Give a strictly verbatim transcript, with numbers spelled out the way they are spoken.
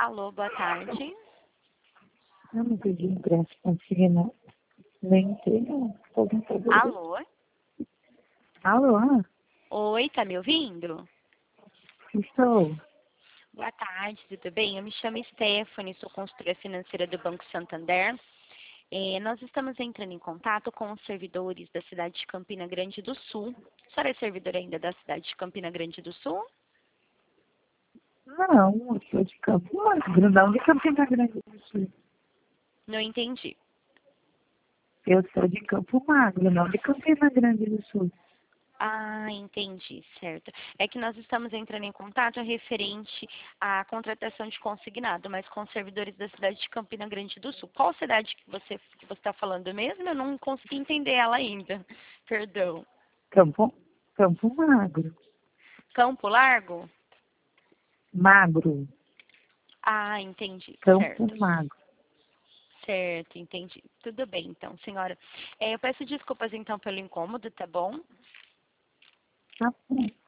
Alô, boa tarde. Eu não pedi ingresso consignado. Nem entrei, tô tentando. Alô? Alô? Oi, tá me ouvindo? Estou. Boa tarde, tudo bem? Eu me chamo Stephanie, sou consultora financeira do Banco Santander. É, nós estamos entrando em contato com os servidores da cidade de Campina Grande do Sul. A senhora é servidora ainda da cidade de Campina Grande do Sul? Não, eu sou de Campo Magro, não de Campina Grande do Sul. Não entendi. Eu sou de Campo Magro, não de Campina Grande do Sul. Ah, entendi, certo. É que nós estamos entrando em contato referente à contratação de consignado, mas com servidores da cidade de Campina Grande do Sul. Qual cidade que você que você está falando mesmo? Eu não consegui entender ela ainda. Perdão. Campo, Campo Magro. Campo Largo? Magro. Ah, entendi, Campo certo. Magro. Certo, entendi. Tudo bem, então, senhora. É, eu peço desculpas, então, pelo incômodo, tá bom? Tá bom.